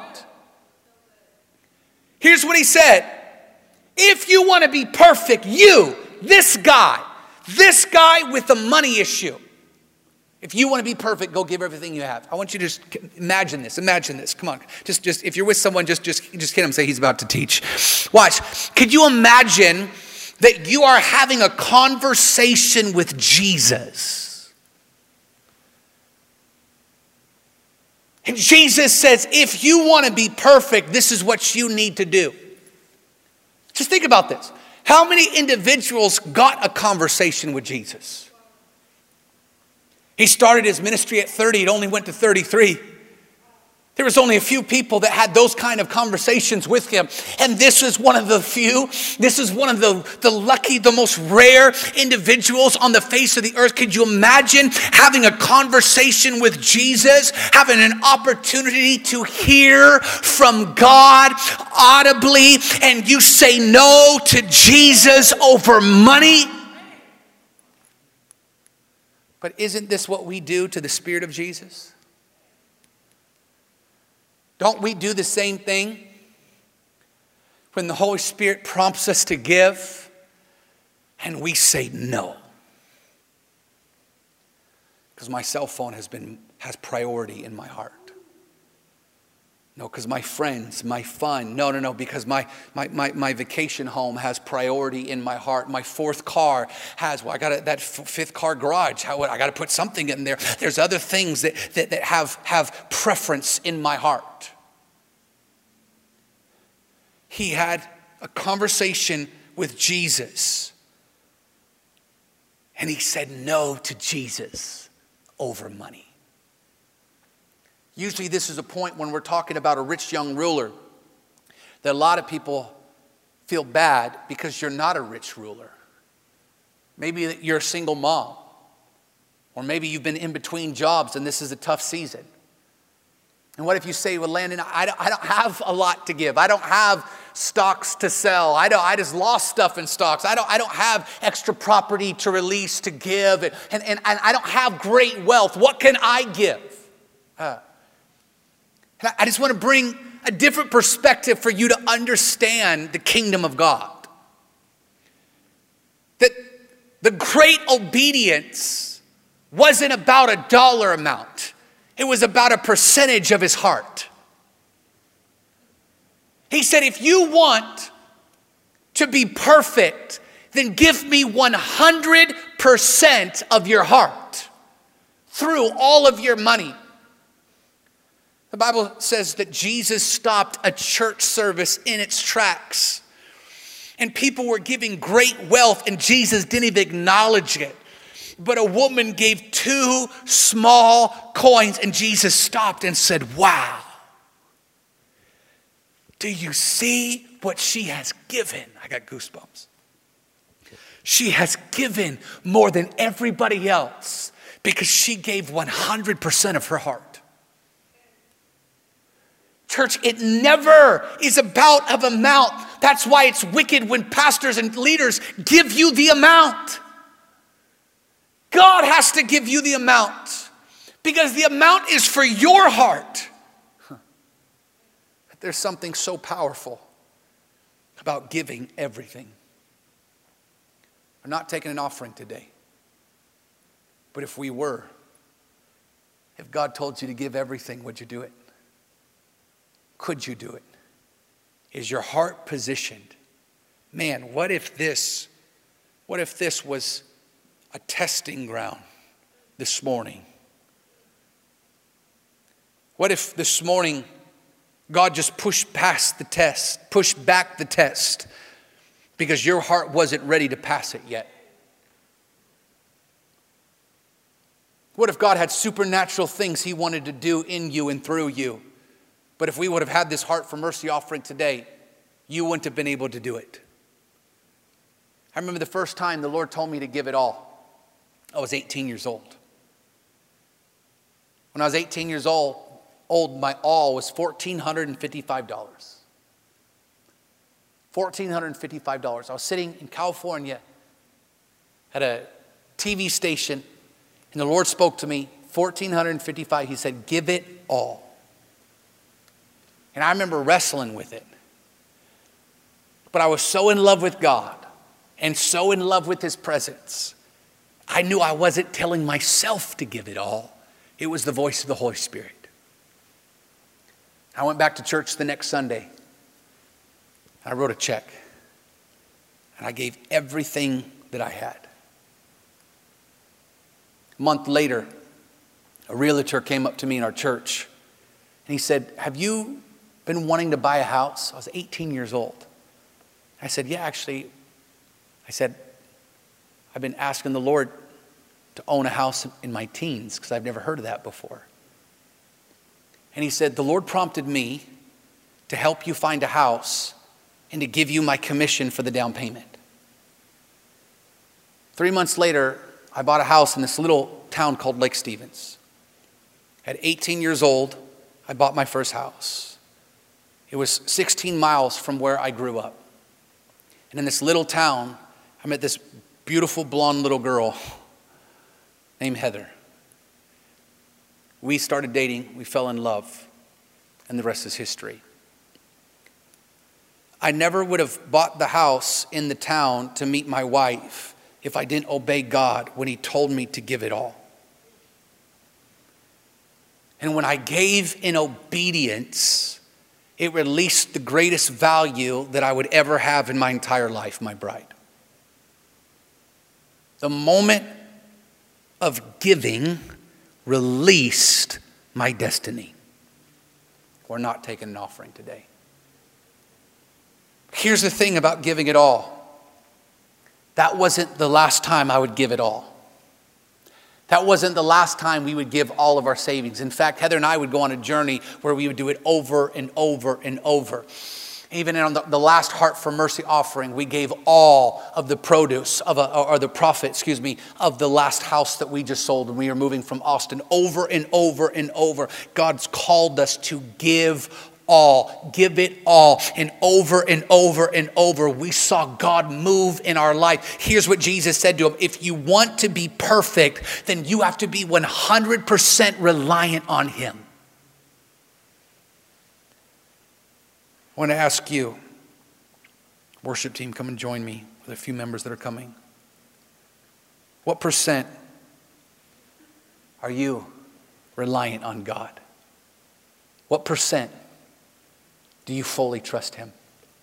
Here's what he said. If you want to be perfect, this guy with the money issue, if you want to be perfect, go give everything you have. I want you to just imagine this. Come on. Just if you're with someone, just hit him, say he's about to teach. Watch. Could you imagine that you are having a conversation with Jesus? And Jesus says, if you want to be perfect, this is what you need to do. Just think about this. How many individuals got a conversation with Jesus? He started his ministry at 30. It only went to 33. There was only a few people that had those kind of conversations with him. And this is one of the few. This is one of the lucky, the most rare individuals on the face of the earth. Could you imagine having a conversation with Jesus, having an opportunity to hear from God audibly, and you say no to Jesus over money? But isn't this what we do to the Spirit of Jesus? Don't we do the same thing when the Holy Spirit prompts us to give and we say no? Because my cell phone has priority in my heart. No, because my friends, my fun. No, because my vacation home has priority in my heart. My fourth car has, I got that fifth car garage. I got to put something in there. There's other things that have preference in my heart. He had a conversation with Jesus. And he said no to Jesus over money. Usually this is a point when we're talking about a rich young ruler that a lot of people feel bad because you're not a rich ruler. Maybe you're a single mom. Or maybe you've been in between jobs and this is a tough season. And what if you say, well, Landon, I don't have a lot to give. I don't have stocks to sell. I just lost stuff in stocks. I don't have extra property to release to give. And I don't have great wealth. What can I give? I just want to bring a different perspective for you to understand the kingdom of God. That the great obedience wasn't about a dollar amount. It was about a percentage of his heart. He said, if you want to be perfect, then give me 100% of your heart through all of your money. The Bible says that Jesus stopped a church service in its tracks. And people were giving great wealth and Jesus didn't even acknowledge it. But a woman gave 2 small coins and Jesus stopped and said, wow. Do you see what she has given? I got goosebumps. She has given more than everybody else because she gave 100% of her heart. Church, it never is about an amount. That's why it's wicked when pastors and leaders give you the amount. God has to give you the amount because the amount is for your heart. There's something so powerful about giving everything. We're not taking an offering today. But if we were, if God told you to give everything, would you do it? Could you do it? Is your heart positioned? Man, what if this was a testing ground this morning? What if this morning God just pushed back the test because your heart wasn't ready to pass it yet? What if God had supernatural things he wanted to do in you and through you? But if we would have had this Heart for Mercy offering today, you wouldn't have been able to do it. I remember the first time the Lord told me to give it all. I was 18 years old. When I was 18 years old, my all was $1,455. $1,455. I was sitting in California at a TV station, and the Lord spoke to me, $1,455. He said, give it all. And I remember wrestling with it. But I was so in love with God and so in love with his presence. I knew I wasn't telling myself to give it all. It was the voice of the Holy Spirit. I went back to church the next Sunday. I wrote a check. And I gave everything that I had. A month later, a realtor came up to me in our church. And he said, have you been wanting to buy a house? I was 18 years old. I said, yeah, actually. I said, I've been asking the Lord to own a house in my teens because I've never heard of that before. And he said, the Lord prompted me to help you find a house and to give you my commission for the down payment. 3 months later, I bought a house in this little town called Lake Stevens. At 18 years old, I bought my first house. It was 16 miles from where I grew up. And in this little town, I met this beautiful blonde little girl named Heather. We started dating, we fell in love, and the rest is history. I never would have bought the house in the town to meet my wife if I didn't obey God when he told me to give it all. And when I gave in obedience, it released the greatest value that I would ever have in my entire life, my bride. The moment of giving released my destiny. We're not taking an offering today. Here's the thing about giving it all. That wasn't the last time I would give it all. That wasn't the last time we would give all of our savings. In fact, Heather and I would go on a journey where we would do it over and over and over. Even on the last Heart for Mercy offering, we gave all of the produce of of the last house that we just sold when we were moving from Austin. Over and over and over, God's called us to give all, give it all. And over and over and over, we saw God move in our life. Here's what Jesus said to him. If you want to be perfect, then you have to be 100% reliant on him. I want to ask you, worship team, come and join me with a few members that are coming. What percent are you reliant on God? What percent do you fully trust him?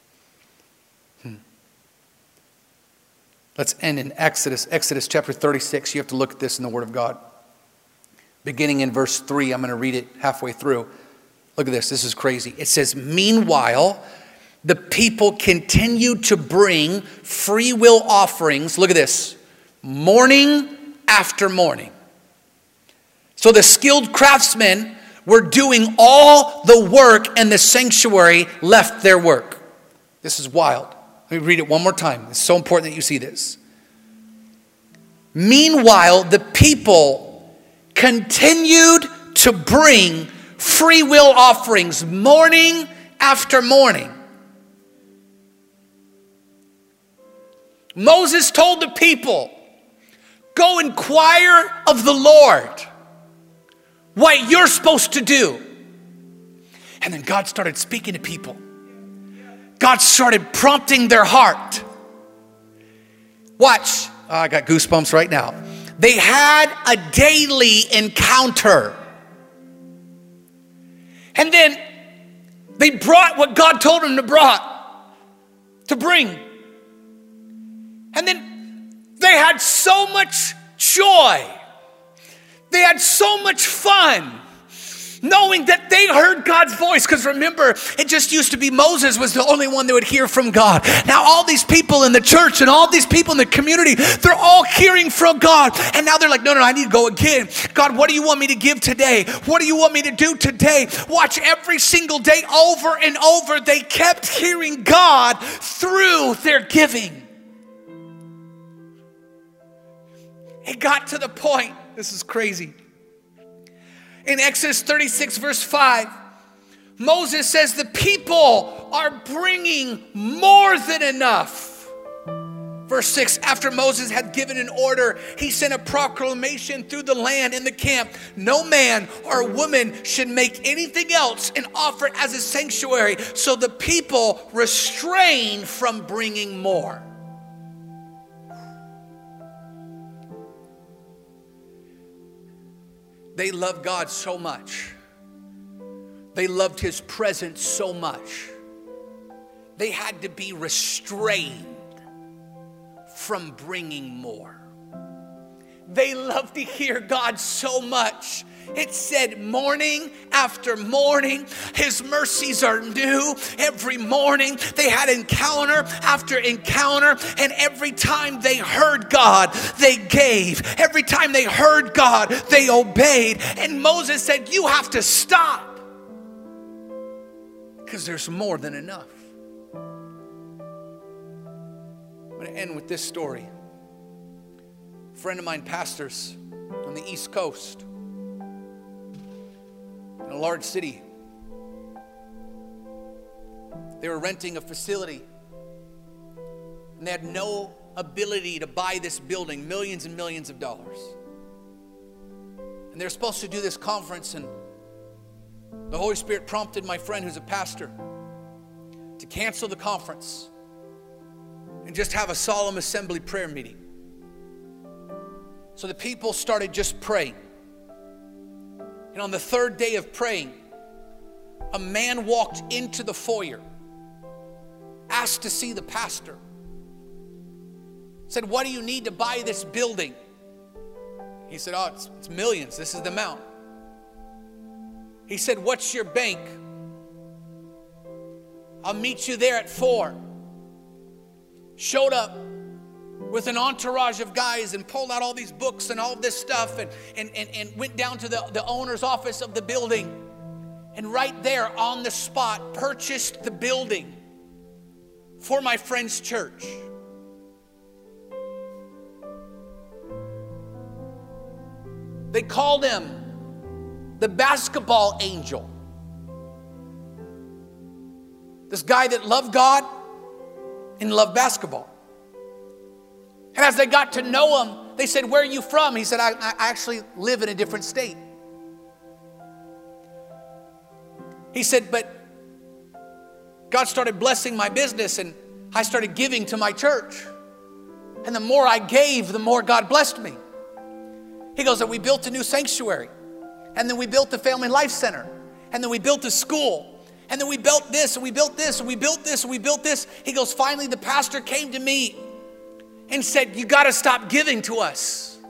Let's end in Exodus chapter 36. You have to look at this in the Word of God. Beginning in verse 3, I'm going to read it halfway through. Look at this. This is crazy. It says, meanwhile, the people continued to bring free will offerings. Look at this. Morning after morning. So the skilled craftsmen were doing all the work, and the sanctuary left their work. This is wild. Let me read it one more time. It's so important that you see this. Meanwhile, the people continued to bring free will offerings morning after morning. Moses told the people, go inquire of the Lord what you're supposed to do. And then God started speaking to people. God started prompting their heart. Watch. Oh, I got goosebumps right now. They had a daily encounter. And then they brought what God told them to bring. And then they had so much joy. They had so much fun, knowing that they heard God's voice. Because remember, it just used to be Moses was the only one that would hear from God. Now all these people in the church and all these people in the community, they're all hearing from God. And now they're like, no, I need to go again. God, what do you want me to give today? What do you want me to do today? Watch, every single day over and over, they kept hearing God through their giving. It got to the point, this is crazy. In Exodus 36 verse 5, Moses says the people are bringing more than enough. Verse 6, after Moses had given an order, he sent a proclamation through the land in the camp. No man or woman should make anything else and offer it as a sanctuary. So the people restrained from bringing more. They loved God so much. They loved his presence so much. They had to be restrained from bringing more. They loved to hear God so much. It said morning after morning, his mercies are new. Every morning they had encounter after encounter. And every time they heard God, they gave. Every time they heard God, they obeyed. And Moses said, you have to stop, because there's more than enough. I'm going to end with this story. A friend of mine pastors on the East Coast, in a large city. They were renting a facility, and they had no ability to buy this building, millions and millions of dollars. And they're supposed to do this conference, and the Holy Spirit prompted my friend who's a pastor to cancel the conference and just have a solemn assembly prayer meeting. So the people started just praying. And on the third day of praying, a man walked into the foyer, asked to see the pastor, said, what do you need to buy this building? He said, oh, it's millions. This is the amount. He said, what's your bank? I'll meet you there at 4. Showed up with an entourage of guys and pulled out all these books and all this stuff and went down to the owner's office of the building, and right there on the spot purchased the building for my friend's church. They called him the basketball angel. This guy that loved God and loved basketball. And as they got to know him, they said, where are you from? He said, I actually live in a different state. He said, but God started blessing my business, and I started giving to my church. And the more I gave, the more God blessed me. He goes, and we built a new sanctuary. And then we built the Family Life Center. And then we built a school. And then we built this, and we built this, and we built this, and we built this. He goes, finally the pastor came to me and said, you got to stop giving to us.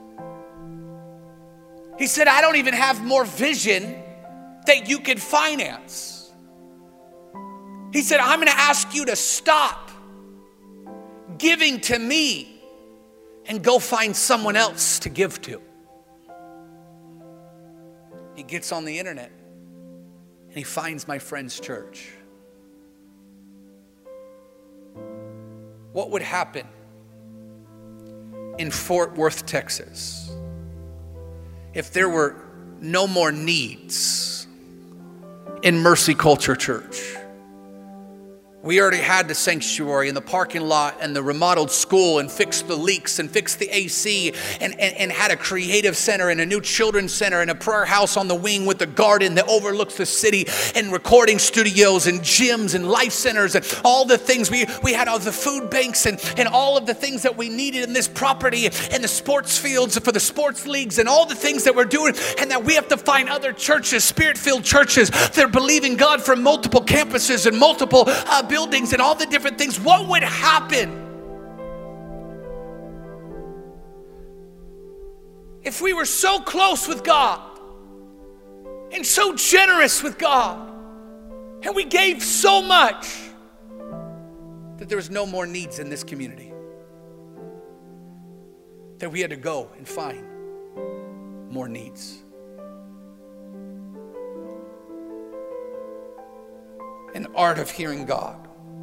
He said, I don't even have more vision that you could finance. He said, I'm going to ask you to stop giving to me and go find someone else to give to. He gets on the internet and he finds my friend's church. What would happen in Fort Worth, Texas, if there were no more needs in Mercy Culture Church? We already had the sanctuary and the parking lot and the remodeled school and fixed the leaks and fixed the AC and had a creative center and a new children's center and a prayer house on the wing with a garden that overlooks the city and recording studios and gyms and life centers and all the things. We had all the food banks and all of the things that we needed in this property and the sports fields for the sports leagues and all the things that we're doing, and that we have to find other churches, spirit-filled churches that are believing God for multiple campuses and multiple buildings and all the different things. What would happen if we were so close with God and so generous with God and we gave so much that there was no more needs in this community, that we had to go and find more needs? An art of hearing God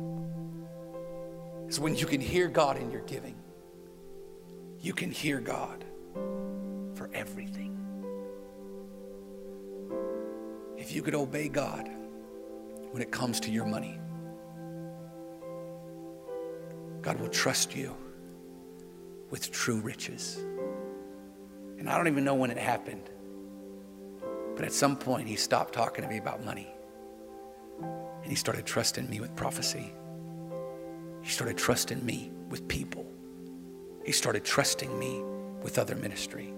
is when you can hear God in your giving. You can hear God for everything. If you could obey God when it comes to your money, God will trust you with true riches. And I don't even know when it happened, but at some point he stopped talking to me about money. And he started trusting me with prophecy. He started trusting me with people. He started trusting me with other ministry.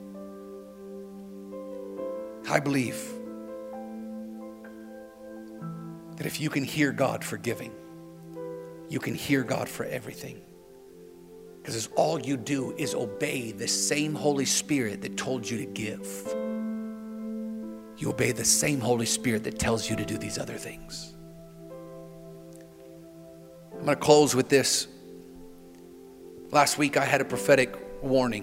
I believe that if you can hear God for giving, you can hear God for everything. Because all you do is obey the same Holy Spirit that told you to give. You obey the same Holy Spirit that tells you to do these other things. I'm going to close with this. Last week I had a prophetic warning.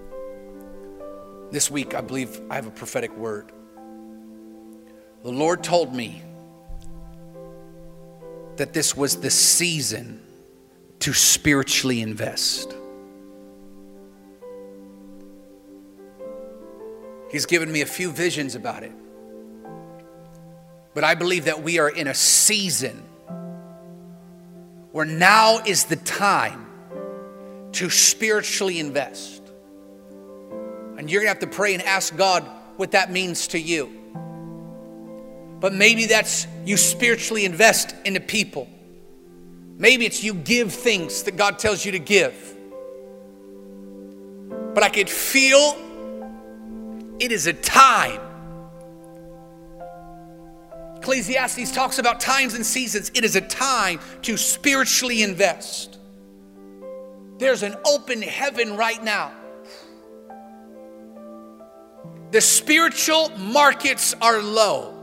This week I believe I have a prophetic word. The Lord told me that this was the season to spiritually invest. He's given me a few visions about it. But I believe that we are in a season where now is the time to spiritually invest. And you're going to have to pray and ask God what that means to you. But maybe that's you spiritually invest into people. Maybe it's you give things that God tells you to give. But I could feel it is a time. Ecclesiastes talks about times and seasons. It is a time to spiritually invest. There's an open heaven right now. The spiritual markets are low.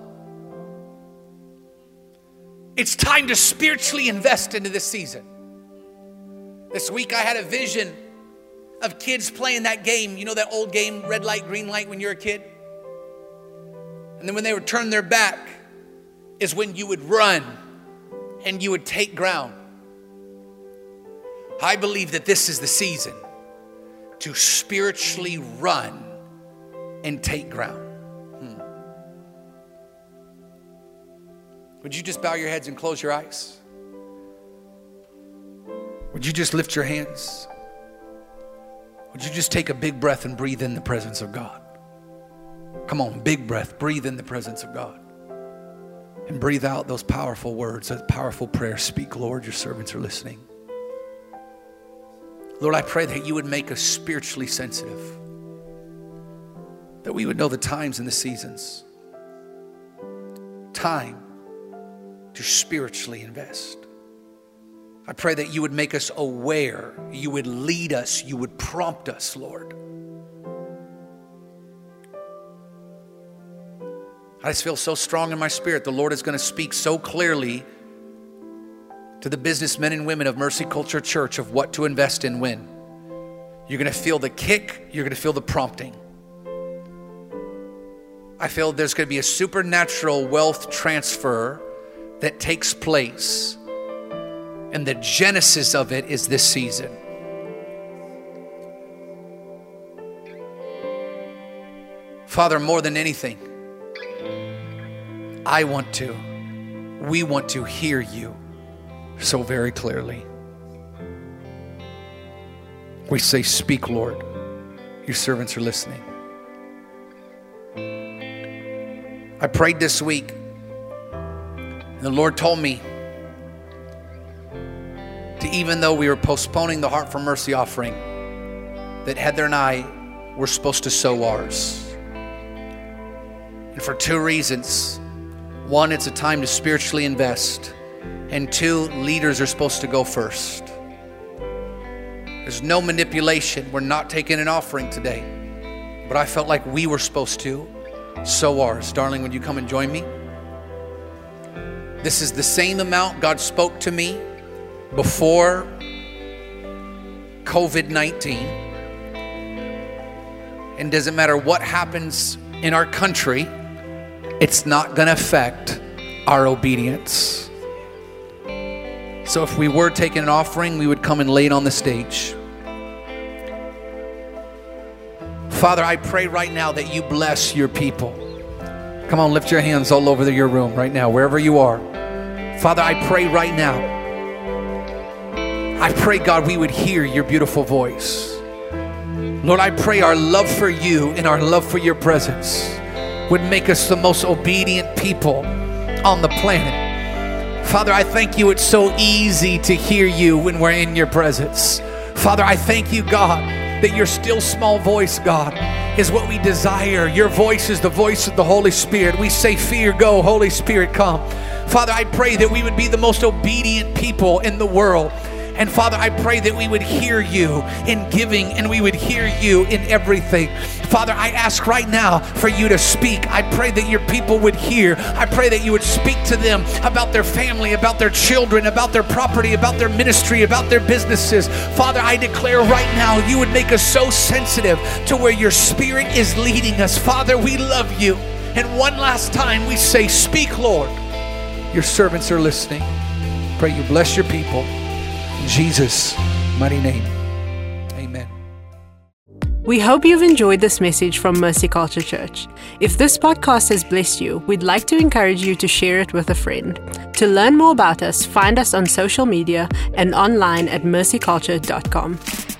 It's time to spiritually invest into this season. This week I had a vision of kids playing that game. You know that old game, red light, green light, when you're a kid? And then when they would turn their back is when you would run and you would take ground. I believe that this is the season to spiritually run and take ground. Would you just bow your heads and close your eyes? Would you just lift your hands? Would you just take a big breath and breathe in the presence of God? Come on, big breath. Breathe in the presence of God. And breathe out those powerful words, that powerful prayer. Speak, Lord, your servants are listening. Lord, I pray that you would make us spiritually sensitive, that we would know the times and the seasons. Time to spiritually invest. I pray that you would make us aware, you would lead us, you would prompt us, Lord. I just feel so strong in my spirit. The Lord is going to speak so clearly to the businessmen and women of Mercy Culture Church of what to invest in when. You're going to feel the kick. You're going to feel the prompting. I feel there's going to be a supernatural wealth transfer that takes place. And the genesis of it is this season. Father, more than anything, we want to hear you. so very clearly. We say, speak, Lord. Your servants are listening. I prayed this week, and the Lord told me to, even though we were postponing the Heart for Mercy offering, that Heather and I were supposed to sow ours. And for two reasons. One, it's a time to spiritually invest. And two, leaders are supposed to go first. There's no manipulation. We're not taking an offering today. But I felt like we were supposed to sow ours. Darling, would you come and join me? This is the same amount God spoke to me before COVID-19. And doesn't matter what happens in our country, it's not going to affect our obedience. So if we were taking an offering, we would come and lay it on the stage. Father, I pray right now that you bless your people. Come on, lift your hands all over your room right now, wherever you are. Father, I pray right now. I pray, God, we would hear your beautiful voice. Lord, I pray our love for you and our love for your presence would make us the most obedient people on the planet. Father, I thank you. It's so easy to hear you when we're in your presence. Father, I thank you, God, that your still small voice, God, is what we desire. Your voice is the voice of the Holy Spirit. We say, fear, go, Holy Spirit, come. Father, I pray that we would be the most obedient people in the world. And Father, I pray that we would hear you in giving and we would hear you in everything. Father, I ask right now for you to speak. I pray that your people would hear. I pray that you would speak to them about their family, about their children, about their property, about their ministry, about their businesses. Father, I declare right now you would make us so sensitive to where your Spirit is leading us. Father, we love you. And one last time we say, speak, Lord. Your servants are listening. Pray you bless your people. In Jesus' mighty name, amen. We hope you've enjoyed this message from Mercy Culture Church. If this podcast has blessed you, we'd like to encourage you to share it with a friend. To learn more about us, find us on social media and online at mercyculture.com.